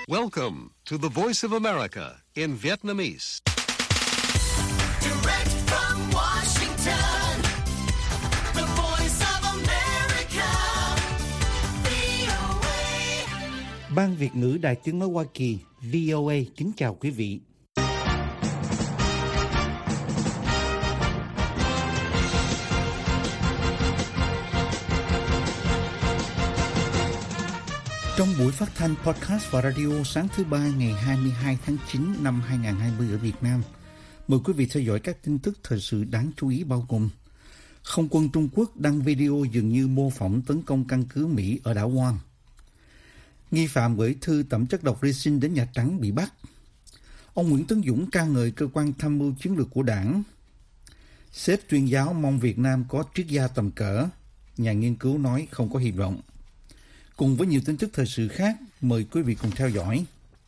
Welcome to the Voice of America in Vietnamese. Direct from Washington, the Voice of America, VOA. Ban Việt ngữ Đài Tiếng nói Hoa Kỳ, VOA kính chào quý vị. Trong buổi phát thanh podcast và radio sáng thứ Ba ngày 22 tháng 9 năm 2020 ở Việt Nam, mời quý vị theo dõi các tin tức thời sự đáng chú ý bao gồm: Không quân Trung Quốc đăng video dường như mô phỏng tấn công căn cứ Mỹ ở đảo Guam. Nghi phạm gửi thư tẩm chất độc resin đến Nhà Trắng bị bắt. Ông Nguyễn Tấn Dũng ca ngợi cơ quan tham mưu chiến lược của Đảng. Sếp tuyên giáo mong Việt Nam có triết gia tầm cỡ. Nhà nghiên cứu nói không có hy vọng. Cùng với nhiều tin tức thời sự khác, mời quý vị cùng theo dõi.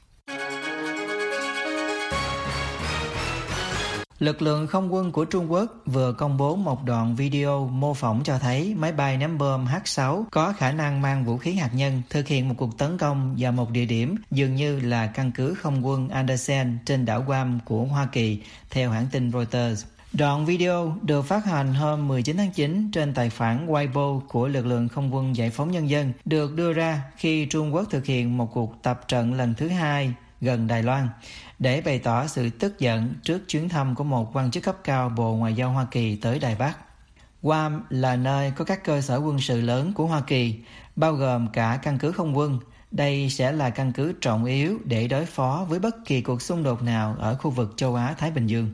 Lực lượng không quân của Trung Quốc vừa công bố một đoạn video mô phỏng cho thấy máy bay ném bom H-6 có khả năng mang vũ khí hạt nhân thực hiện một cuộc tấn công vào một địa điểm dường như là căn cứ không quân Andersen trên đảo Guam của Hoa Kỳ, theo hãng tin Reuters. Đoạn video được phát hành hôm 19 tháng 9 trên tài khoản Weibo của lực lượng không quân giải phóng nhân dân, được đưa ra khi Trung Quốc thực hiện một cuộc tập trận lần thứ hai gần Đài Loan để bày tỏ sự tức giận trước chuyến thăm của một quan chức cấp cao Bộ Ngoại giao Hoa Kỳ tới Đài Bắc. Guam là nơi có các cơ sở quân sự lớn của Hoa Kỳ, bao gồm cả căn cứ không quân. Đây sẽ là căn cứ trọng yếu để đối phó với bất kỳ cuộc xung đột nào ở khu vực châu Á-Thái Bình Dương.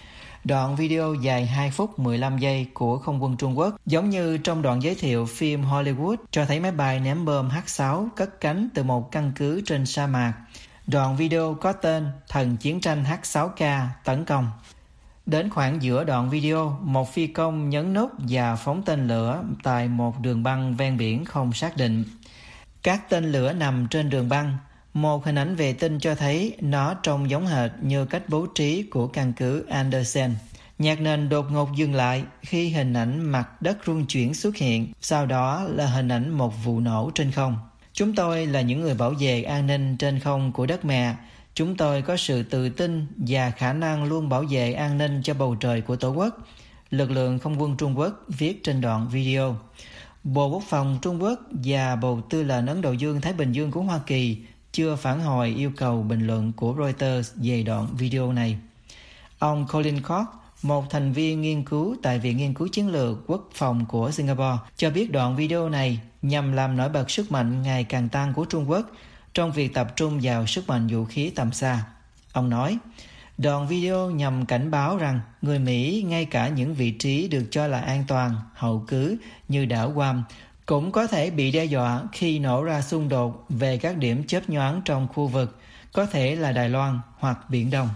Đoạn video dài 2 phút 15 giây của không quân Trung Quốc, giống như trong đoạn giới thiệu phim Hollywood, cho thấy máy bay ném bom H-6 cất cánh từ một căn cứ trên sa mạc. Đoạn video có tên Thần Chiến tranh H-6K tấn công. Đến khoảng giữa đoạn video, một phi công nhấn nút và phóng tên lửa tại một đường băng ven biển không xác định. Các tên lửa nằm trên đường băng. Một hình ảnh vệ tinh cho thấy nó trông giống hệt như cách bố trí của căn cứ Andersen. Nhạc nền đột ngột dừng lại khi hình ảnh mặt đất rung chuyển xuất hiện, sau đó là hình ảnh một vụ nổ trên không. Chúng tôi là những người bảo vệ an ninh trên không của đất mẹ. Chúng tôi có sự tự tin và khả năng luôn bảo vệ an ninh cho bầu trời của Tổ quốc, lực lượng không quân Trung Quốc viết trên đoạn video. Bộ Quốc phòng Trung Quốc và Bộ Tư lệnh Ấn Độ Dương-Thái Bình Dương của Hoa Kỳ chưa phản hồi yêu cầu bình luận của Reuters về đoạn video này. Ông Colin Cox, một thành viên nghiên cứu tại Viện Nghiên cứu Chiến lược Quốc phòng của Singapore, cho biết đoạn video này nhằm làm nổi bật sức mạnh ngày càng tăng của Trung Quốc trong việc tập trung vào sức mạnh vũ khí tầm xa. Ông nói, đoạn video nhằm cảnh báo rằng người Mỹ, ngay cả những vị trí được cho là an toàn, hậu cứ như đảo Guam, cũng có thể bị đe dọa khi nổ ra xung đột về các điểm chớp nhoáng trong khu vực, có thể là Đài Loan hoặc Biển Đông.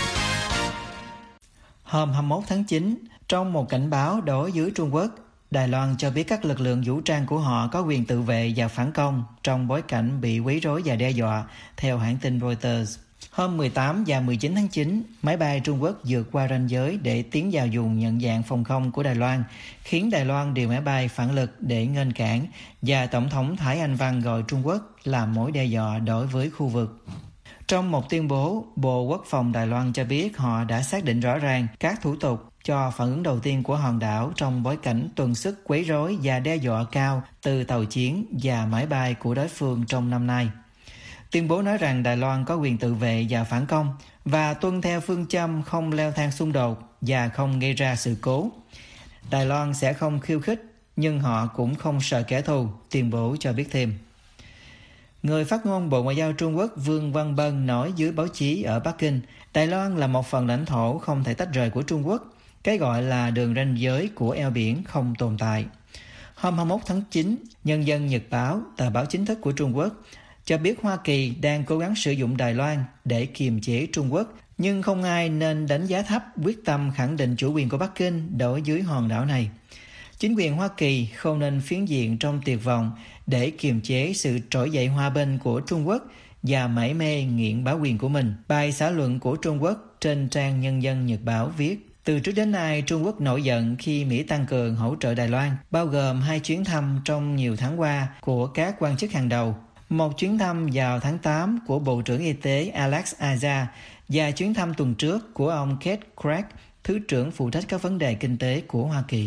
Hôm 21 tháng 9, trong một cảnh báo đối với Trung Quốc, Đài Loan cho biết các lực lượng vũ trang của họ có quyền tự vệ và phản công trong bối cảnh bị quấy rối và đe dọa, theo hãng tin Reuters. Hôm 18 và 19 tháng 9, máy bay Trung Quốc vượt qua ranh giới để tiến vào vùng nhận dạng phòng không của Đài Loan, khiến Đài Loan điều máy bay phản lực để ngăn cản, và Tổng thống Thái Anh Văn gọi Trung Quốc là mối đe dọa đối với khu vực. Trong một tuyên bố, Bộ Quốc phòng Đài Loan cho biết họ đã xác định rõ ràng các thủ tục cho phản ứng đầu tiên của hòn đảo trong bối cảnh tuần sức quấy rối và đe dọa cao từ tàu chiến và máy bay của đối phương trong năm nay. Tuyên bố nói rằng Đài Loan có quyền tự vệ và phản công và tuân theo phương châm không leo thang xung đột và không gây ra sự cố. Đài Loan sẽ không khiêu khích, nhưng họ cũng không sợ kẻ thù, tuyên bố cho biết thêm. Người phát ngôn Bộ Ngoại giao Trung Quốc Vương Văn Bân nói dưới báo chí ở Bắc Kinh, Đài Loan là một phần lãnh thổ không thể tách rời của Trung Quốc. Cái gọi là đường ranh giới của eo biển không tồn tại. Hôm 21 tháng 9, Nhân dân Nhật Báo, tờ báo chính thức của Trung Quốc, cho biết Hoa Kỳ đang cố gắng sử dụng Đài Loan để kiềm chế Trung Quốc, nhưng không ai nên đánh giá thấp quyết tâm khẳng định chủ quyền của Bắc Kinh đối với hòn đảo này. Chính quyền Hoa Kỳ không nên phiến diện trong tuyệt vọng để kiềm chế sự trỗi dậy hòa bình của Trung Quốc và mải mê nghiện bá quyền của mình. Bài xã luận của Trung Quốc trên trang Nhân dân Nhật Báo viết, từ trước đến nay Trung Quốc nổi giận khi Mỹ tăng cường hỗ trợ Đài Loan, bao gồm 2 chuyến thăm trong nhiều tháng qua của các quan chức hàng đầu. một chuyến thăm vào tháng 8 của Bộ trưởng Y tế Alex Azar và chuyến thăm tuần trước của ông Keith Craig, Thứ trưởng phụ trách các vấn đề kinh tế của Hoa Kỳ.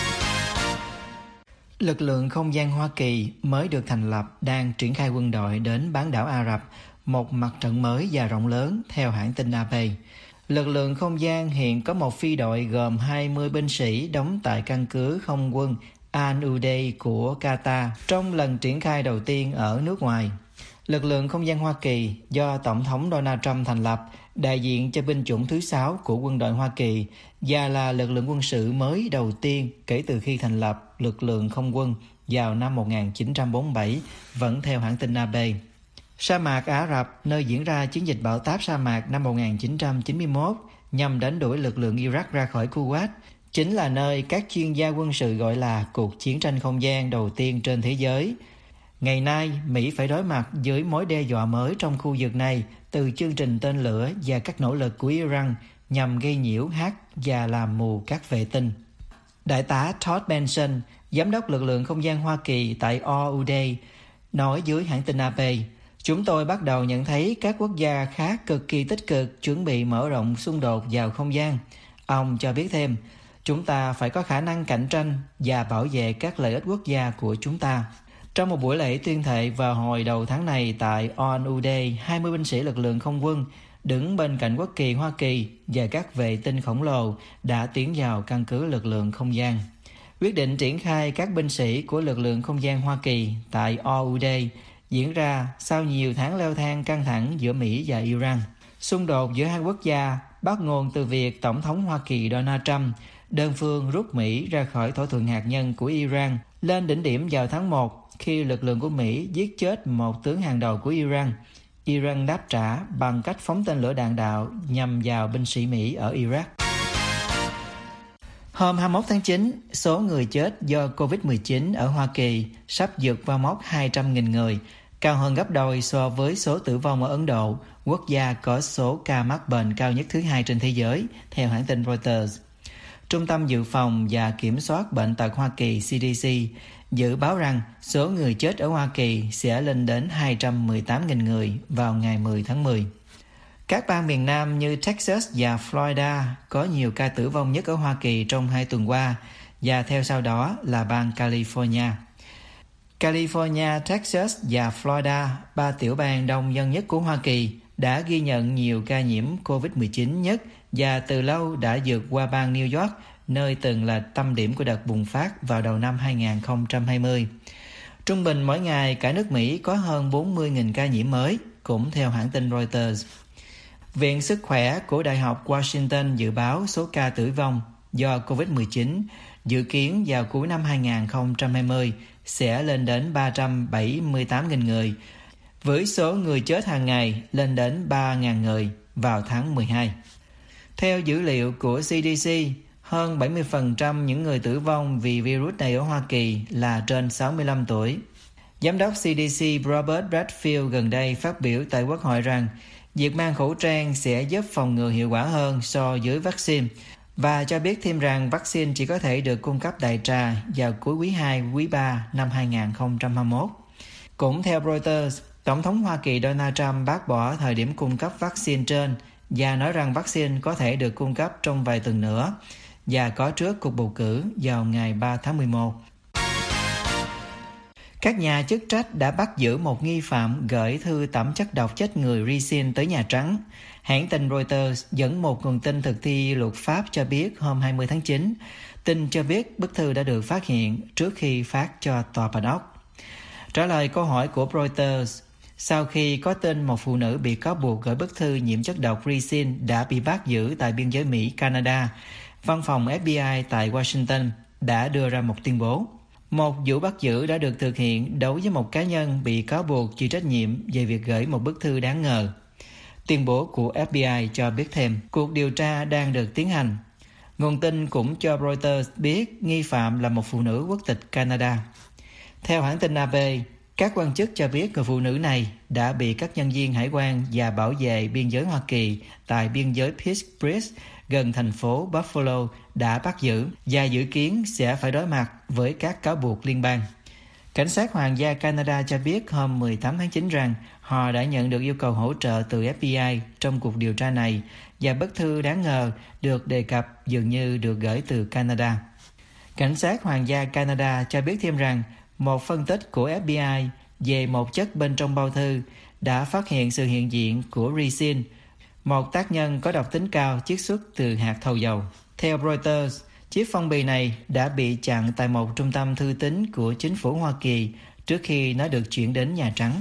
Lực lượng không gian Hoa Kỳ mới được thành lập đang triển khai quân đội đến bán đảo Ả Rập, một mặt trận mới và rộng lớn theo hãng tin AP. Lực lượng không gian hiện có một phi đội gồm 20 binh sĩ đóng tại căn cứ không quân Al-Udeid của Qatar trong lần triển khai đầu tiên ở nước ngoài. Lực lượng không gian Hoa Kỳ do Tổng thống Donald Trump thành lập, đại diện cho binh chủng thứ 6 của quân đội Hoa Kỳ và là lực lượng quân sự mới đầu tiên kể từ khi thành lập lực lượng không quân vào năm 1947, vẫn theo hãng tin AP. Sa mạc Ả Rập, nơi diễn ra chiến dịch bão táp sa mạc năm 1991 nhằm đánh đuổi lực lượng Iraq ra khỏi Kuwait, chính là nơi các chuyên gia quân sự gọi là cuộc chiến tranh không gian đầu tiên trên thế giới. Ngày nay, Mỹ phải đối mặt với mối đe dọa mới trong khu vực này từ chương trình tên lửa và các nỗ lực của Iran nhằm gây nhiễu và làm mù các vệ tinh. Đại tá Todd Benson, giám đốc lực lượng không gian Hoa Kỳ tại Al-Udeid, nói với hãng tin AP, chúng tôi bắt đầu nhận thấy các quốc gia khác cực kỳ tích cực chuẩn bị mở rộng xung đột vào không gian. Ông cho biết thêm, chúng ta phải có khả năng cạnh tranh và bảo vệ các lợi ích quốc gia của chúng ta. Trong một buổi lễ tuyên thệ vào hồi đầu tháng này tại Al-Udeid, 20 binh sĩ lực lượng không quân đứng bên cạnh quốc kỳ Hoa Kỳ và các vệ tinh khổng lồ đã tiến vào căn cứ lực lượng không gian. Quyết định triển khai các binh sĩ của lực lượng không gian Hoa Kỳ tại Al-Udeid diễn ra sau nhiều tháng leo thang căng thẳng giữa Mỹ và Iran. Xung đột giữa hai quốc gia bắt nguồn từ việc Tổng thống Hoa Kỳ Donald Trump đơn phương rút Mỹ ra khỏi thỏa thuận hạt nhân của Iran lên đỉnh điểm vào tháng 1 khi lực lượng của Mỹ giết chết một tướng hàng đầu của Iran. Iran đáp trả bằng cách phóng tên lửa đạn đạo nhằm vào binh sĩ Mỹ ở Iraq. Hôm 21 tháng 9, số người chết do Covid-19 ở Hoa Kỳ sắp vượt qua mốc 200.000 người, cao hơn gấp đôi so với số tử vong ở Ấn Độ, quốc gia có số ca mắc bệnh cao nhất thứ 2 trên thế giới, theo hãng tin Reuters. Trung tâm Dự phòng và Kiểm soát Bệnh tật Hoa Kỳ CDC dự báo rằng số người chết ở Hoa Kỳ sẽ lên đến 218.000 người vào ngày 10 tháng 10. Các bang miền Nam như Texas và Florida có nhiều ca tử vong nhất ở Hoa Kỳ trong 2 tuần qua, và theo sau đó là bang California. California, Texas và Florida, 3 tiểu bang đông dân nhất của Hoa Kỳ, đã ghi nhận nhiều ca nhiễm COVID-19 nhất và từ lâu đã vượt qua bang New York, nơi từng là tâm điểm của đợt bùng phát vào đầu năm 2020. Trung bình mỗi ngày cả nước Mỹ có hơn 40.000 ca nhiễm mới, cũng theo hãng tin Reuters. Viện Sức khỏe của Đại học Washington dự báo số ca tử vong do COVID-19 dự kiến vào cuối năm 2020 sẽ lên đến 378.000 người, với số người chết hàng ngày lên đến 3.000 người vào tháng 12. Theo dữ liệu của CDC, hơn 70% những người tử vong vì virus này ở Hoa Kỳ là trên 65 tuổi. Giám đốc CDC Robert Redfield gần đây phát biểu tại Quốc hội rằng việc mang khẩu trang sẽ giúp phòng ngừa hiệu quả hơn so với vaccine, và cho biết thêm rằng vaccine chỉ có thể được cung cấp đại trà vào cuối quý 2, quý 3 năm 2021. Cũng theo Reuters, Tổng thống Hoa Kỳ Donald Trump bác bỏ thời điểm cung cấp vaccine trên và nói rằng vaccine có thể được cung cấp trong vài tuần nữa và có trước cuộc bầu cử vào ngày 3 tháng 11. Các nhà chức trách đã bắt giữ một nghi phạm gửi thư tẩm chất độc chết người ricin tới Nhà Trắng. Hãng tin Reuters dẫn một nguồn tin thực thi luật pháp cho biết hôm 20 tháng 9, tin cho biết bức thư đã được phát hiện trước khi phát cho tòa Bạch Ốc. Trả lời câu hỏi của Reuters, sau khi có tin một phụ nữ bị cáo buộc gửi bức thư nhiễm chất độc ricin đã bị bắt giữ tại biên giới Mỹ-Canada, văn phòng FBI tại Washington đã đưa ra một tuyên bố. Một vụ bắt giữ đã được thực hiện đối với một cá nhân bị cáo buộc chịu trách nhiệm về việc gửi một bức thư đáng ngờ. Tuyên bố của FBI cho biết thêm, cuộc điều tra đang được tiến hành. Nguồn tin cũng cho Reuters biết nghi phạm là một phụ nữ quốc tịch Canada. Theo hãng tin AP, các quan chức cho biết người phụ nữ này đã bị các nhân viên hải quan và bảo vệ biên giới Hoa Kỳ tại biên giới Pittsburgh gần thành phố Buffalo đã bắt giữ và dự kiến sẽ phải đối mặt với các cáo buộc liên bang. Cảnh sát Hoàng gia Canada cho biết hôm 18 tháng 9 rằng họ đã nhận được yêu cầu hỗ trợ từ FBI trong cuộc điều tra này và bức thư đáng ngờ được đề cập dường như được gửi từ Canada. Cảnh sát Hoàng gia Canada cho biết thêm rằng một phân tích của FBI về một chất bên trong bao thư đã phát hiện sự hiện diện của ricin, một tác nhân có độc tính cao chiết xuất từ hạt thầu dầu. Theo Reuters, chiếc phong bì này đã bị chặn tại một trung tâm thư tín của chính phủ Hoa Kỳ trước khi nó được chuyển đến Nhà Trắng.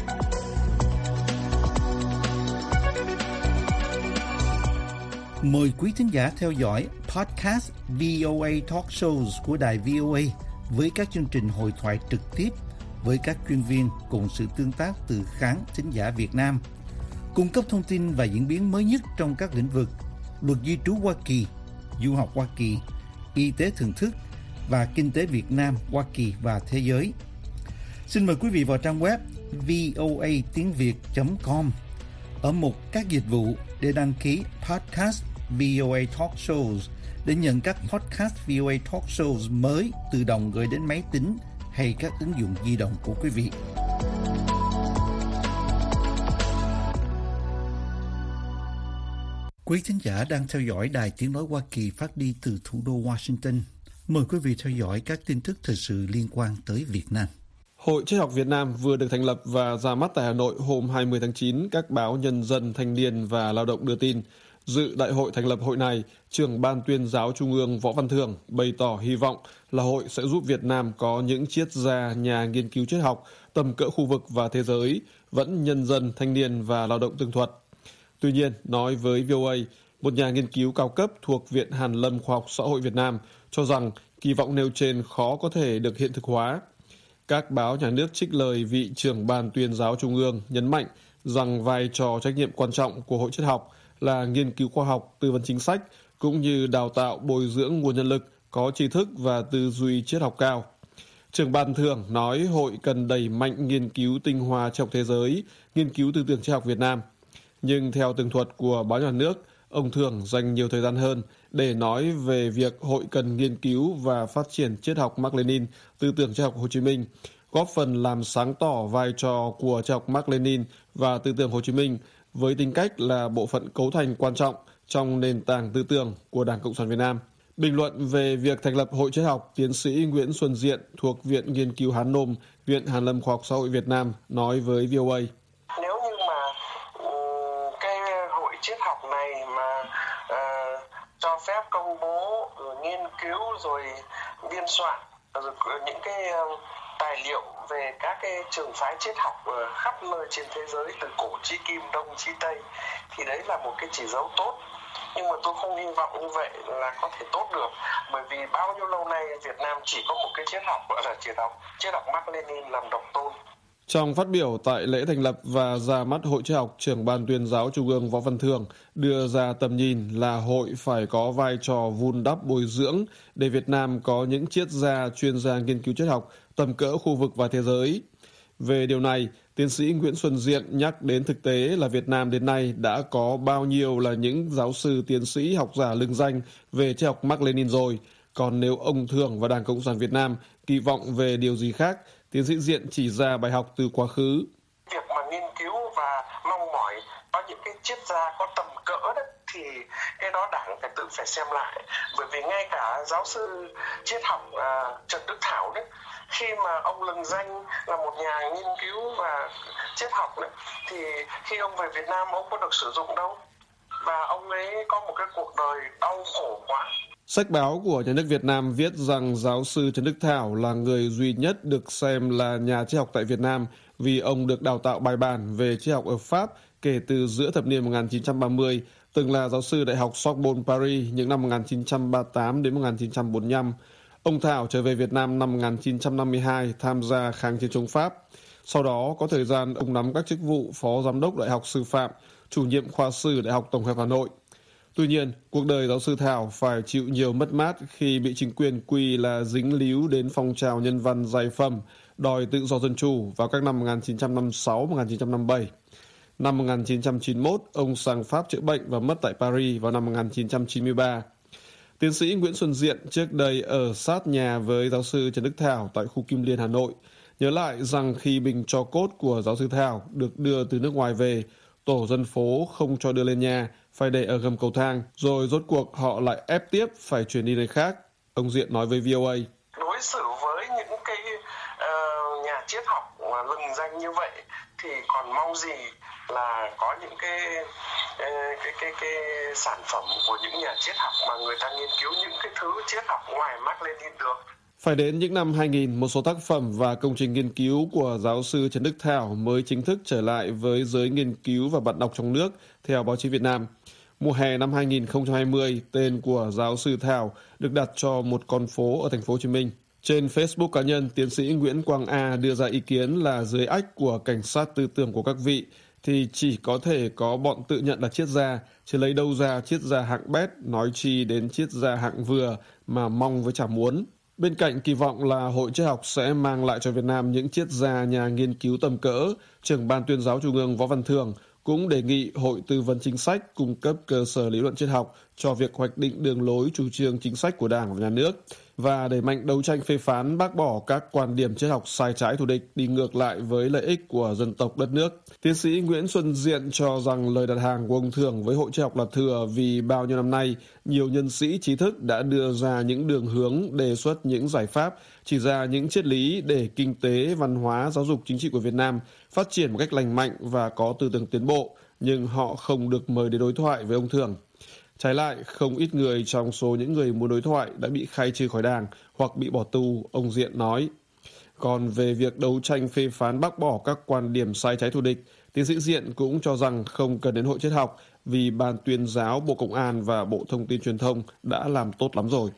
Mời quý thính giả theo dõi podcast VOA Talk Shows của đài VOA với các chương trình hội thoại trực tiếp với các chuyên viên cùng sự tương tác từ khán thính giả Việt Nam, cung cấp thông tin và diễn biến mới nhất trong các lĩnh vực luật di trú Hoa Kỳ, du học Hoa Kỳ, y tế thưởng thức và kinh tế Việt Nam, Hoa Kỳ và thế giới. Xin mời quý vị vào trang web voatiengviet.com ở mục các dịch vụ để đăng ký podcast VOA Talk Shows để nhận các podcast VOA Talk Shows mới tự động gửi đến máy tính hay các ứng dụng di động của quý vị. Quý thính giả đang theo dõi Đài Tiếng Nói Hoa Kỳ phát đi từ thủ đô Washington. Mời quý vị theo dõi các tin tức thời sự liên quan tới Việt Nam. Hội Triết học Việt Nam vừa được thành lập và ra mắt tại Hà Nội hôm 20 tháng 9, các báo Nhân dân, Thanh niên và Lao động đưa tin. Dự đại hội thành lập hội này, trưởng Ban Tuyên giáo Trung ương Võ Văn Thưởng bày tỏ hy vọng là hội sẽ giúp Việt Nam có những triết gia, nhà nghiên cứu triết học tầm cỡ khu vực và thế giới, vẫn nhân dân, thanh niên và lao động tường thuật. Tuy nhiên, nói với VOA, một nhà nghiên cứu cao cấp thuộc Viện Hàn lâm Khoa học Xã hội Việt Nam cho rằng kỳ vọng nêu trên khó có thể được hiện thực hóa. Các báo nhà nước trích lời vị trưởng Ban Tuyên giáo Trung ương nhấn mạnh rằng vai trò trách nhiệm quan trọng của Hội Triết học là nghiên cứu khoa học, tư vấn chính sách, cũng như đào tạo bồi dưỡng nguồn nhân lực có tri thức và tư duy triết học cao. Trưởng Ban Thưởng nói hội cần đẩy mạnh nghiên cứu tinh hoa triết học thế giới, nghiên cứu tư tưởng triết học Việt Nam. Nhưng theo tường thuật của báo nhà nước, ông Thưởng dành nhiều thời gian hơn để nói về việc hội cần nghiên cứu và phát triển triết học Mác Lênin, tư tưởng triết học Hồ Chí Minh, góp phần làm sáng tỏ vai trò của triết học Mác Lênin và tư tưởng Hồ Chí Minh với tính cách là bộ phận cấu thành quan trọng trong nền tảng tư tưởng của Đảng Cộng sản Việt Nam. Bình luận về việc thành lập Hội Triết học, tiến sĩ Nguyễn Xuân Diện thuộc Viện Nghiên cứu Hán Nôm, Viện Hàn lâm Khoa học Xã hội Việt Nam nói với VOA. Nếu như mà cái hội triết học này mà cho phép công bố, rồi nghiên cứu, rồi biên soạn rồi những cái tài liệu về các cái trường phái triết học khắp nơi trên thế giới từ cổ chí kim, đông chí tây, thì đấy là một cái chỉ dấu tốt. Nhưng mà tôi không hy vọng như vậy là có thể tốt được, bởi vì bao nhiêu lâu nay Việt Nam chỉ có một cái triết học gọi là triết học Mác Lênin làm độc tôn. Trong phát biểu tại lễ thành lập và ra mắt Hội Triết học, trưởng Ban Tuyên giáo Trung ương Võ Văn Thưởng đưa ra tầm nhìn là hội phải có vai trò vun đắp bồi dưỡng để Việt Nam có những triết gia, chuyên gia nghiên cứu triết học tầm cỡ khu vực và thế giới. Về điều này, tiến sĩ Nguyễn Xuân Diện nhắc đến thực tế là Việt Nam đến nay đã có bao nhiêu là những giáo sư, tiến sĩ, học giả lừng danh về triết học Mác Lênin rồi. Còn nếu ông Thưởng và Đảng Cộng sản Việt Nam kỳ vọng về điều gì khác, tiến sĩ Diện chỉ ra bài học từ quá khứ. Việc mà nghiên cứu và mong mỏi có những cái triết gia có tầm cỡ đó, thì cái đó Đảng phải xem lại. Bởi vì ngay cả giáo sư triết học Trần Đức Thảo đấy, khi mà ông lừng danh là một nhà nghiên cứu và triết học đấy, thì khi ông về Việt Nam ông có được sử dụng đâu. Và ông ấy có một cái cuộc đời đau khổ quá. Sách báo của Nhà nước Việt Nam viết rằng giáo sư Trần Đức Thảo là người duy nhất được xem là nhà triết học tại Việt Nam vì ông được đào tạo bài bản về triết học ở Pháp kể từ giữa thập niên 1930, từng là giáo sư Đại học Sorbonne Paris những năm 1938 đến 1945. Ông Thảo trở về Việt Nam năm 1952 tham gia kháng chiến chống Pháp. Sau đó có thời gian ông nắm các chức vụ Phó Giám đốc Đại học Sư phạm, chủ nhiệm khoa sử Đại học Tổng hợp Hà Nội. Tuy nhiên, cuộc đời giáo sư Thảo phải chịu nhiều mất mát khi bị chính quyền quy là dính líu đến phong trào nhân văn giải phẩm, đòi tự do dân chủ vào các năm 1956-1957. Năm 1991, ông sang Pháp chữa bệnh và mất tại Paris vào năm 1993. Tiến sĩ Nguyễn Xuân Diện trước đây ở sát nhà với giáo sư Trần Đức Thảo tại khu Kim Liên, Hà Nội, nhớ lại rằng khi bình tro cốt của giáo sư Thảo được đưa từ nước ngoài về, tổ dân phố không cho đưa lên nhà, phải để ở gầm cầu thang, rồi rốt cuộc họ lại ép tiếp phải chuyển đi nơi khác. Ông Diện nói với VOA. Đối xử với những cái nhà triết học mà lừng danh như vậy thì còn mong gì là có những cái sản phẩm của những nhà triết học mà người ta nghiên cứu những cái thứ triết học ngoài Mác Lênin được. Phải đến những năm 2000, một số tác phẩm và công trình nghiên cứu của giáo sư Trần Đức Thảo mới chính thức trở lại với giới nghiên cứu và bạn đọc trong nước, theo báo chí Việt Nam. Mùa hè năm 2020, tên của giáo sư Thảo được đặt cho một con phố ở thành phố Hồ Chí Minh. Trên Facebook cá nhân, tiến sĩ Nguyễn Quang A đưa ra ý kiến là dưới ách của cảnh sát tư tưởng của các vị thì chỉ có thể có bọn tự nhận là triết gia, chứ lấy đâu ra triết gia hạng bét, nói chi đến triết gia hạng vừa mà mong với chả muốn. Bên cạnh kỳ vọng là Hội Triết học sẽ mang lại cho Việt Nam những triết gia nhà nghiên cứu tầm cỡ, trưởng Ban Tuyên giáo Trung ương Võ Văn Thưởng cũng đề nghị Hội Tư vấn Chính sách cung cấp cơ sở lý luận triết học cho việc hoạch định đường lối chủ trương chính sách của Đảng và Nhà nước và đẩy mạnh đấu tranh phê phán bác bỏ các quan điểm triết học sai trái thù địch đi ngược lại với lợi ích của dân tộc đất nước. Tiến sĩ Nguyễn Xuân Diện cho rằng lời đặt hàng của ông Thưởng với Hội Triết học là thừa vì bao nhiêu năm nay nhiều nhân sĩ trí thức đã đưa ra những đường hướng, đề xuất những giải pháp, chỉ ra những triết lý để kinh tế, văn hóa, giáo dục, chính trị của Việt Nam phát triển một cách lành mạnh và có tư tưởng tiến bộ, nhưng họ không được mời đến đối thoại với ông Thưởng. Trái lại, không ít người trong số những người muốn đối thoại đã bị khai trừ khỏi Đảng hoặc bị bỏ tù, ông Diện nói. Còn về việc đấu tranh phê phán bác bỏ các quan điểm sai trái thù địch, tiến sĩ Diện cũng cho rằng không cần đến Hội Triết học vì Ban Tuyên giáo, Bộ Công an và Bộ Thông tin Truyền thông đã làm tốt lắm rồi.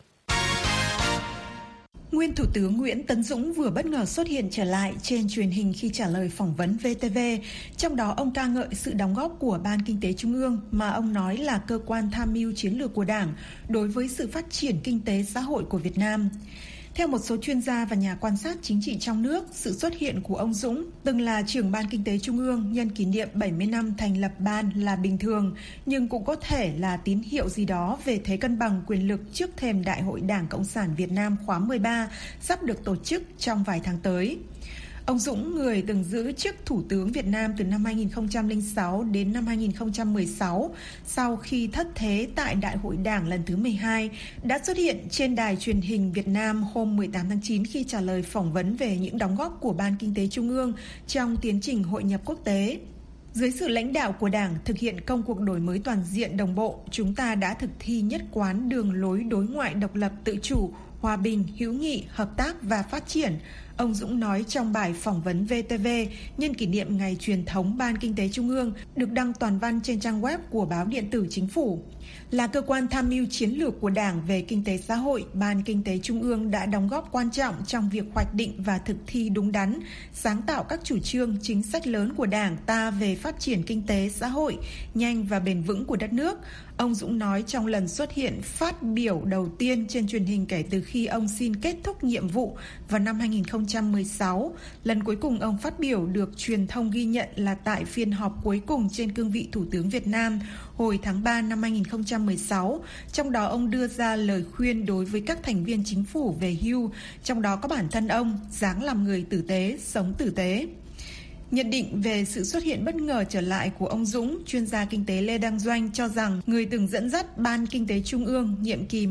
Nguyên Thủ tướng Nguyễn Tấn Dũng vừa bất ngờ xuất hiện trở lại trên truyền hình khi trả lời phỏng vấn VTV. Trong đó ông ca ngợi sự đóng góp của Ban Kinh tế Trung ương mà ông nói là cơ quan tham mưu chiến lược của Đảng đối với sự phát triển kinh tế xã hội của Việt Nam. Theo một số chuyên gia và nhà quan sát chính trị trong nước, sự xuất hiện của ông Dũng, từng là trưởng Ban Kinh tế Trung ương nhân kỷ niệm 70 năm thành lập Ban là bình thường, nhưng cũng có thể là tín hiệu gì đó về thế cân bằng quyền lực trước thềm Đại hội Đảng Cộng sản Việt Nam khóa 13 sắp được tổ chức trong vài tháng tới. Ông Dũng, người từng giữ chức Thủ tướng Việt Nam từ năm 2006 đến năm 2016, sau khi thất thế tại Đại hội Đảng lần thứ 12, đã xuất hiện trên đài truyền hình Việt Nam hôm 18 tháng 9 khi trả lời phỏng vấn về những đóng góp của Ban Kinh tế Trung ương trong tiến trình hội nhập quốc tế. Dưới sự lãnh đạo của Đảng thực hiện công cuộc đổi mới toàn diện đồng bộ, chúng ta đã thực thi nhất quán đường lối đối ngoại độc lập tự chủ, hòa bình, hữu nghị, hợp tác và phát triển. Ông Dũng nói trong bài phỏng vấn VTV nhân kỷ niệm Ngày truyền thống Ban Kinh tế Trung ương được đăng toàn văn trên trang web của báo điện tử Chính phủ. Là cơ quan tham mưu chiến lược của Đảng về kinh tế xã hội, Ban Kinh tế Trung ương đã đóng góp quan trọng trong việc hoạch định và thực thi đúng đắn, sáng tạo các chủ trương, chính sách lớn của Đảng ta về phát triển kinh tế xã hội nhanh và bền vững của đất nước. Ông Dũng nói trong lần xuất hiện phát biểu đầu tiên trên truyền hình kể từ khi ông xin kết thúc nhiệm vụ vào năm 2016. Lần cuối cùng ông phát biểu được truyền thông ghi nhận là tại phiên họp cuối cùng trên cương vị Thủ tướng Việt Nam hồi tháng 3 năm 2016. Trong đó ông đưa ra lời khuyên đối với các thành viên chính phủ về hưu, trong đó có bản thân ông, ráng làm người tử tế, sống tử tế. Nhận định về sự xuất hiện bất ngờ trở lại của ông Dũng, chuyên gia kinh tế Lê Đăng Doanh cho rằng người từng dẫn dắt Ban Kinh tế Trung ương nhiệm kỳ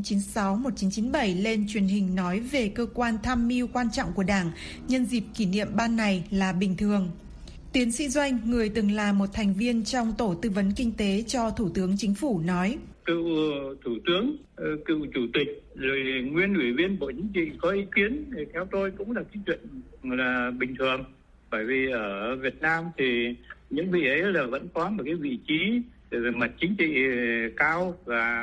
1996-1997 lên truyền hình nói về cơ quan tham mưu quan trọng của Đảng nhân dịp kỷ niệm ban này là bình thường. Tiến sĩ Doanh, người từng là một thành viên trong tổ tư vấn kinh tế cho Thủ tướng Chính phủ nói: Cựu Thủ tướng, cựu Chủ tịch, rồi nguyên Ủy viên Bộ Chính trị có ý kiến, thì theo tôi cũng là cái chuyện là bình thường. Bởi vì ở Việt Nam thì những vị ấy là vẫn có một cái vị trí về mặt chính trị cao, và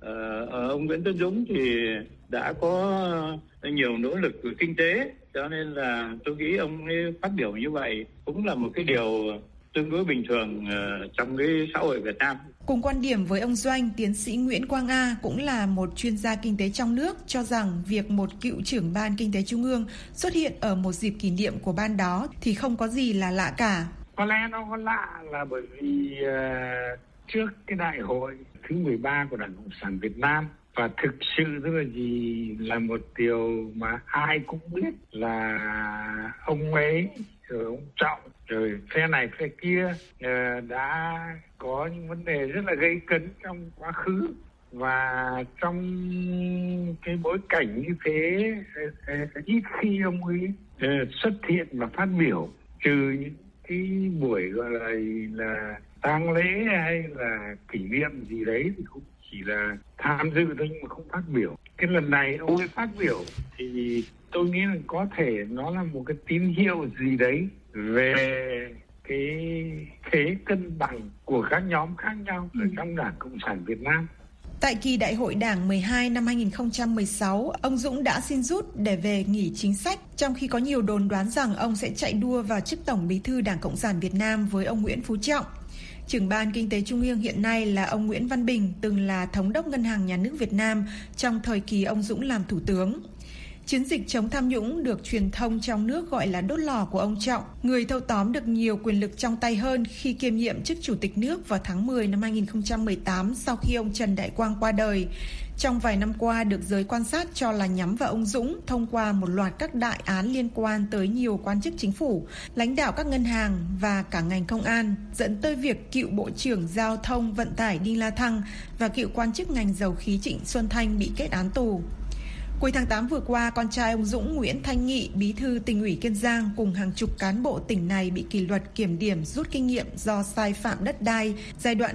ông Nguyễn Tấn Dũng thì đã có nhiều nỗ lực về kinh tế, cho nên là tôi nghĩ ông ấy phát biểu như vậy cũng là một cái điều tương đối bình thường trong cái xã hội Việt Nam. Cùng quan điểm với ông Doanh, tiến sĩ Nguyễn Quang A cũng là một chuyên gia kinh tế trong nước cho rằng việc một cựu trưởng Ban Kinh tế Trung ương xuất hiện ở một dịp kỷ niệm của ban đó thì không có gì là lạ cả. Có lẽ nó có lạ là bởi vì trước cái đại hội thứ 13 của Đảng Cộng sản Việt Nam Và thực sự tức là gì, là một điều mà ai cũng biết là ông ấy rồi ông Trọng rồi phe này phe kia đã có những vấn đề rất là gây cấn trong quá khứ, và trong cái bối cảnh như thế ít khi ông ấy xuất hiện và phát biểu, trừ những cái buổi gọi là tang lễ hay là kỷ niệm gì đấy thì cũng chỉ là tham dự thôi nhưng mà không phát biểu. Cái lần này ông ấy phát biểu thì tôi nghĩ là có thể nó là một cái tín hiệu gì đấy về cái thế cân bằng của các nhóm khác nhau ở trong Đảng Cộng sản Việt Nam. Tại kỳ Đại hội Đảng 12 năm 2016, ông Dũng đã xin rút để về nghỉ chính sách, trong khi có nhiều đồn đoán rằng ông sẽ chạy đua vào chức Tổng Bí thư Đảng Cộng sản Việt Nam với ông Nguyễn Phú Trọng. Trưởng ban Kinh tế Trung ương hiện nay là ông Nguyễn Văn Bình, từng là Thống đốc Ngân hàng Nhà nước Việt Nam trong thời kỳ ông Dũng làm Thủ tướng. Chiến dịch chống tham nhũng được truyền thông trong nước gọi là đốt lò của ông Trọng, người thâu tóm được nhiều quyền lực trong tay hơn khi kiêm nhiệm chức Chủ tịch nước vào tháng 10 năm 2018 sau khi ông Trần Đại Quang qua đời. Trong vài năm qua được giới quan sát cho là nhắm vào ông Dũng thông qua một loạt các đại án liên quan tới nhiều quan chức chính phủ, lãnh đạo các ngân hàng và cả ngành công an, dẫn tới việc cựu Bộ trưởng Giao thông Vận tải Đinh La Thăng và cựu quan chức ngành dầu khí Trịnh Xuân Thanh bị kết án tù. Cuối tháng 8 vừa qua, con trai ông Dũng, Nguyễn Thanh Nghị, bí thư Tỉnh ủy Kiên Giang cùng hàng chục cán bộ tỉnh này bị kỷ luật kiểm điểm rút kinh nghiệm do sai phạm đất đai giai đoạn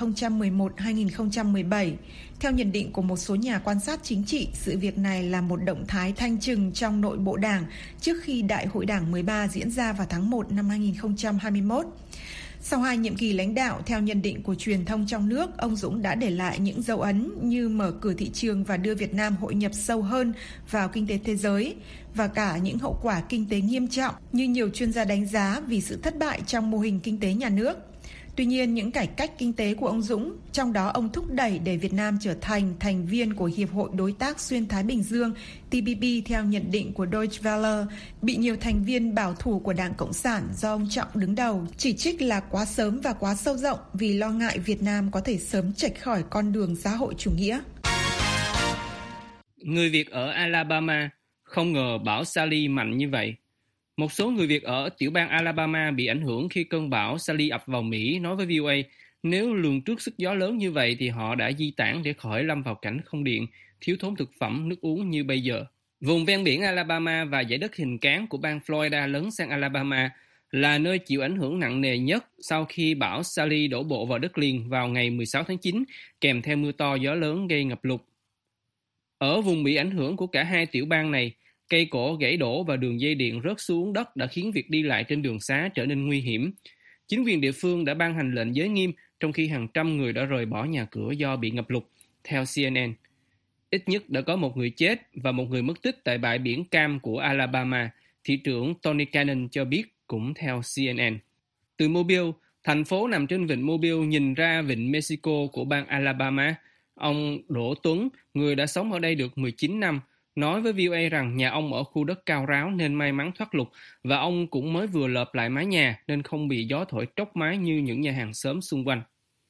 2011-2017. Theo nhận định của một số nhà quan sát chính trị, sự việc này là một động thái thanh trừng trong nội bộ Đảng trước khi Đại hội Đảng 13 diễn ra vào tháng 1 năm 2021. Sau 2 nhiệm kỳ lãnh đạo, theo nhận định của truyền thông trong nước, ông Dũng đã để lại những dấu ấn như mở cửa thị trường và đưa Việt Nam hội nhập sâu hơn vào kinh tế thế giới, và cả những hậu quả kinh tế nghiêm trọng như nhiều chuyên gia đánh giá vì sự thất bại trong mô hình kinh tế nhà nước. Tuy nhiên, những cải cách kinh tế của ông Dũng, trong đó ông thúc đẩy để Việt Nam trở thành thành viên của Hiệp hội Đối tác Xuyên Thái Bình Dương TPP theo nhận định của Deutsche Welle, bị nhiều thành viên bảo thủ của Đảng Cộng sản do ông Trọng đứng đầu chỉ trích là quá sớm và quá sâu rộng vì lo ngại Việt Nam có thể sớm chệch khỏi con đường xã hội chủ nghĩa. Người Việt ở Alabama không ngờ bão Sally mạnh như vậy. Một số người Việt ở tiểu bang Alabama bị ảnh hưởng khi cơn bão Sally ập vào Mỹ nói với VOA nếu lường trước sức gió lớn như vậy thì họ đã di tản để khỏi lâm vào cảnh không điện, thiếu thốn thực phẩm, nước uống như bây giờ. Vùng ven biển Alabama và dải đất hình cán của bang Florida lấn sang Alabama là nơi chịu ảnh hưởng nặng nề nhất sau khi bão Sally đổ bộ vào đất liền vào ngày 16 tháng 9, kèm theo mưa to gió lớn gây ngập lụt. Ở vùng bị ảnh hưởng của cả hai tiểu bang này, cây cỏ gãy đổ và đường dây điện rớt xuống đất đã khiến việc đi lại trên đường xá trở nên nguy hiểm. Chính quyền địa phương đã ban hành lệnh giới nghiêm, trong khi hàng trăm người đã rời bỏ nhà cửa do bị ngập lụt, theo CNN. Ít nhất đã có một người chết và một người mất tích tại bãi biển Cam của Alabama, thị trưởng Tony Cannon cho biết, cũng theo CNN. Từ Mobile, thành phố nằm trên vịnh Mobile nhìn ra vịnh Mexico của bang Alabama, ông Đỗ Tuấn, người đã sống ở đây được 19 năm, nói với VOA rằng nhà ông ở khu đất cao ráo nên may mắn thoát lụt và ông cũng mới vừa lợp lại mái nhà nên không bị gió thổi tróc mái như những nhà hàng xóm xung quanh.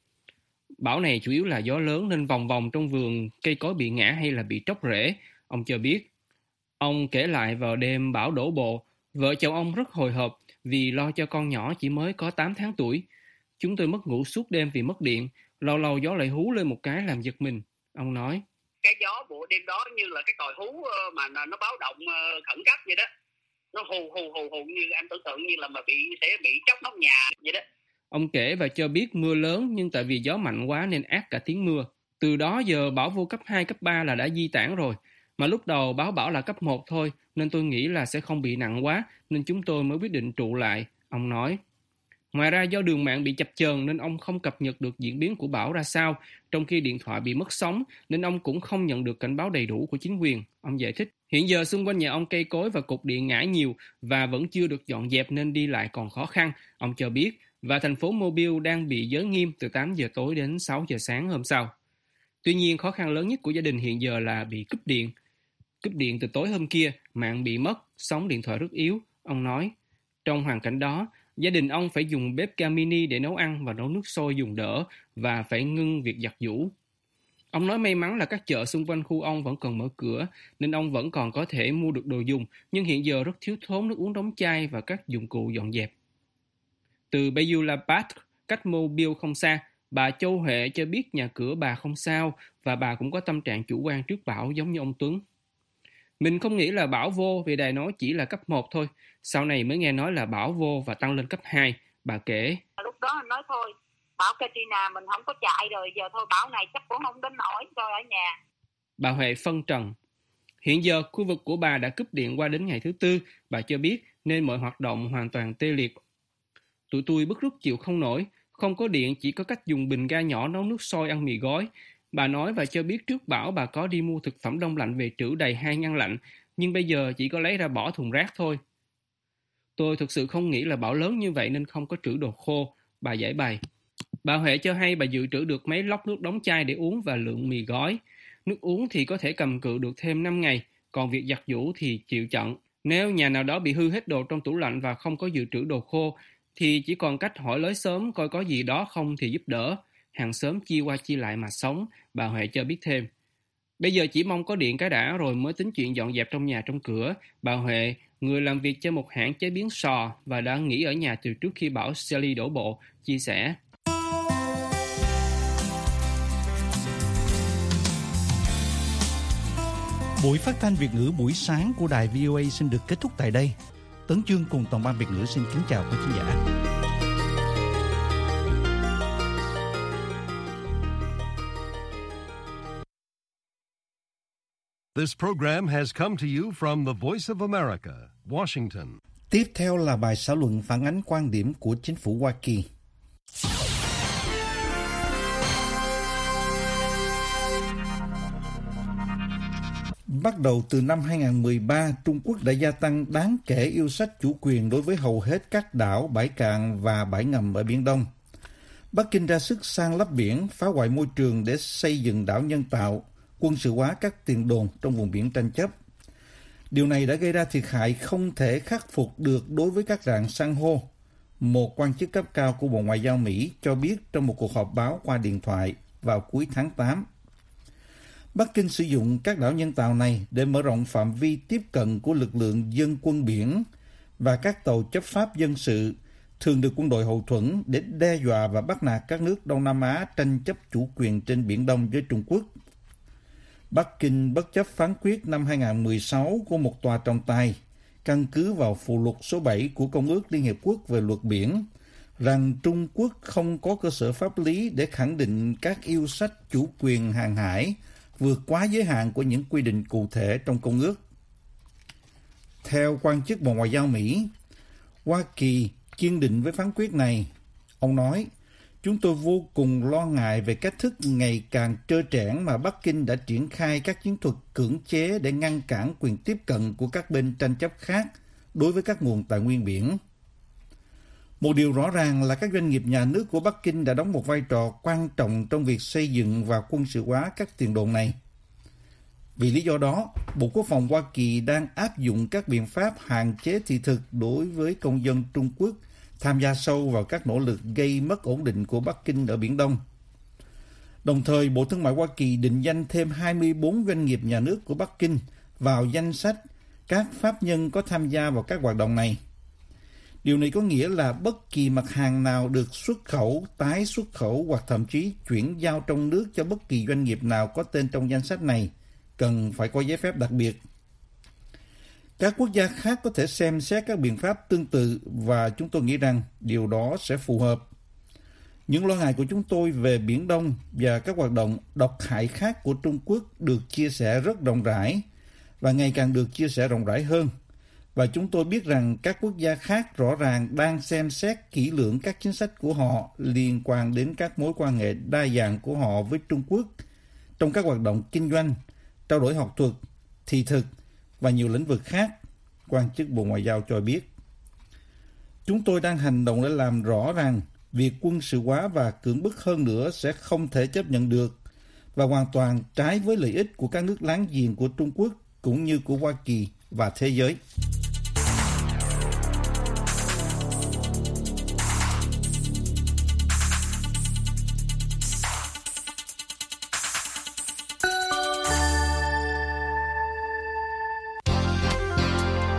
Bão này chủ yếu là gió lớn nên vòng vòng trong vườn cây cối bị ngã hay là bị tróc rễ, ông cho biết. Ông kể lại vào đêm bão đổ bộ, vợ chồng ông rất hồi hộp vì lo cho con nhỏ chỉ mới có 8 tháng tuổi. Chúng tôi mất ngủ suốt đêm vì mất điện, lâu lâu gió lại hú lên một cái làm giật mình, ông nói. Cái gió bộ đêm đó như là cái còi hú mà nó báo động khẩn cấp vậy đó, nó hù như anh tưởng tượng như là mà sẽ bị chóc nóc nhà vậy đó. Ông kể và cho biết mưa lớn nhưng tại vì gió mạnh quá nên át cả tiếng mưa. Từ đó giờ bão vô cấp 2, cấp 3 là đã di tản rồi, mà lúc đầu báo bão là cấp 1 thôi nên tôi nghĩ là sẽ không bị nặng quá nên chúng tôi mới quyết định trụ lại, ông nói. Ngoài ra do đường mạng bị chập chờn nên ông không cập nhật được diễn biến của bão ra sao, trong khi điện thoại bị mất sóng nên ông cũng không nhận được cảnh báo đầy đủ của chính quyền, ông giải thích. Hiện giờ xung quanh nhà ông cây cối và cột điện ngã nhiều và vẫn chưa được dọn dẹp nên đi lại còn khó khăn, ông cho biết, và thành phố Mobile đang bị giới nghiêm từ 8 giờ tối đến 6 giờ sáng hôm sau. Tuy nhiên khó khăn lớn nhất của gia đình hiện giờ là bị cúp điện. Cúp điện từ tối hôm kia, mạng bị mất, sóng điện thoại rất yếu, ông nói. Trong hoàn cảnh đó, gia đình ông phải dùng bếp ga mini để nấu ăn và nấu nước sôi dùng đỡ và phải ngưng việc giặt giũ. Ông nói may mắn là các chợ xung quanh khu ông vẫn còn mở cửa, nên ông vẫn còn có thể mua được đồ dùng, nhưng hiện giờ rất thiếu thốn nước uống đóng chai và các dụng cụ dọn dẹp. Từ Bayou Pat, cách Mobile không xa, bà Châu Huệ cho biết nhà cửa bà không sao và bà cũng có tâm trạng chủ quan trước bão giống như ông Tuấn. Mình không nghĩ là bão vô vì đài nói chỉ là cấp 1 thôi, sau này mới nghe nói là bão vô và tăng lên cấp 2, bà kể. Lúc đó anh nói thôi, bão Katrina mình không có chạy rồi, giờ thôi bão này chắc cũng không đến nổi, thôi ở nhà. Bà Huệ phân trần. Hiện giờ khu vực của bà đã cúp điện qua đến ngày thứ Tư, bà cho biết, nên mọi hoạt động hoàn toàn tê liệt. Tụi tôi bức rứt chịu không nổi, không có điện chỉ có cách dùng bình ga nhỏ nấu nước sôi ăn mì gói. Bà nói và cho biết trước bão bà có đi mua thực phẩm đông lạnh về trữ đầy 2 ngăn lạnh, nhưng bây giờ chỉ có lấy ra bỏ thùng rác thôi. Tôi thực sự không nghĩ là bão lớn như vậy nên không có trữ đồ khô, bà giải bày. Bà Huệ cho hay bà dự trữ được mấy lốc nước đóng chai để uống và lượng mì gói. Nước uống thì có thể cầm cự được thêm 5 ngày, còn việc giặt giũ thì chịu chận. Nếu nhà nào đó bị hư hết đồ trong tủ lạnh và không có dự trữ đồ khô, thì chỉ còn cách hỏi lối xóm coi có gì đó không thì giúp đỡ. Hàng xóm chia qua chia lại mà sống, bà Huệ cho biết thêm. Bây giờ chỉ mong có điện cái đã rồi mới tính chuyện dọn dẹp trong nhà trong cửa. Bà Huệ, người làm việc cho một hãng chế biến sò và đã nghỉ ở nhà từ trước khi bão Sally đổ bộ, chia sẻ. Buổi phát thanh Việt ngữ buổi sáng của đài VOA xin được kết thúc tại đây. Tấn Chương cùng toàn ban Việt ngữ xin kính chào quý khán giả. This program has come to you from the Voice of America, Washington. Tiếp theo là bài xã luận phản ánh quan điểm của chính phủ Hoa Kỳ. Bắt đầu từ năm 2013, Trung Quốc đã gia tăng đáng kể yêu sách chủ quyền đối với hầu hết các đảo, bãi cạn và bãi ngầm ở Biển Đông. Bắc Kinh ra sức san lấp biển, phá hoại môi trường để xây dựng đảo nhân tạo, quân sự hóa các tiền đồn trong vùng biển tranh chấp. Điều này đã gây ra thiệt hại không thể khắc phục được đối với các rạn san hô. Một quan chức cấp cao của Bộ Ngoại giao Mỹ cho biết trong một cuộc họp báo qua điện thoại vào cuối tháng 8. Bắc Kinh sử dụng các đảo nhân tạo này để mở rộng phạm vi tiếp cận của lực lượng dân quân biển và các tàu chấp pháp dân sự, thường được quân đội hậu thuẫn để đe dọa và bắt nạt các nước Đông Nam Á tranh chấp chủ quyền trên Biển Đông với Trung Quốc. Bắc Kinh bất chấp phán quyết năm 2016 của một tòa trọng tài, căn cứ vào phụ lục số 7 của Công ước Liên Hiệp Quốc về luật biển, rằng Trung Quốc không có cơ sở pháp lý để khẳng định các yêu sách chủ quyền hàng hải vượt quá giới hạn của những quy định cụ thể trong Công ước. Theo quan chức Bộ Ngoại giao Mỹ, Hoa Kỳ kiên định với phán quyết này. Ông nói, chúng tôi vô cùng lo ngại về cách thức ngày càng trơ trẽn mà Bắc Kinh đã triển khai các chiến thuật cưỡng chế để ngăn cản quyền tiếp cận của các bên tranh chấp khác đối với các nguồn tài nguyên biển. Một điều rõ ràng là các doanh nghiệp nhà nước của Bắc Kinh đã đóng một vai trò quan trọng trong việc xây dựng và quân sự hóa các tiền đồn này. Vì lý do đó, Bộ Quốc phòng Hoa Kỳ đang áp dụng các biện pháp hạn chế thị thực đối với công dân Trung Quốc tham gia sâu vào các nỗ lực gây mất ổn định của Bắc Kinh ở Biển Đông. Đồng thời, Bộ Thương mại Hoa Kỳ định danh thêm 24 doanh nghiệp nhà nước của Bắc Kinh vào danh sách các pháp nhân có tham gia vào các hoạt động này. Điều này có nghĩa là bất kỳ mặt hàng nào được xuất khẩu, tái xuất khẩu hoặc thậm chí chuyển giao trong nước cho bất kỳ doanh nghiệp nào có tên trong danh sách này cần phải có giấy phép đặc biệt. Các quốc gia khác có thể xem xét các biện pháp tương tự và chúng tôi nghĩ rằng điều đó sẽ phù hợp. Những lo ngại của chúng tôi về Biển Đông và các hoạt động độc hại khác của Trung Quốc được chia sẻ rất rộng rãi và ngày càng được chia sẻ rộng rãi hơn. Và chúng tôi biết rằng các quốc gia khác rõ ràng đang xem xét kỹ lưỡng các chính sách của họ liên quan đến các mối quan hệ đa dạng của họ với Trung Quốc trong các hoạt động kinh doanh, trao đổi học thuật, thị thực và nhiều lĩnh vực khác, quan chức Bộ Ngoại giao cho biết. Chúng tôi đang hành động để làm rõ rằng việc quân sự hóa và cưỡng bức hơn nữa sẽ không thể chấp nhận được và hoàn toàn trái với lợi ích của các nước láng giềng của Trung Quốc cũng như của Hoa Kỳ và thế giới.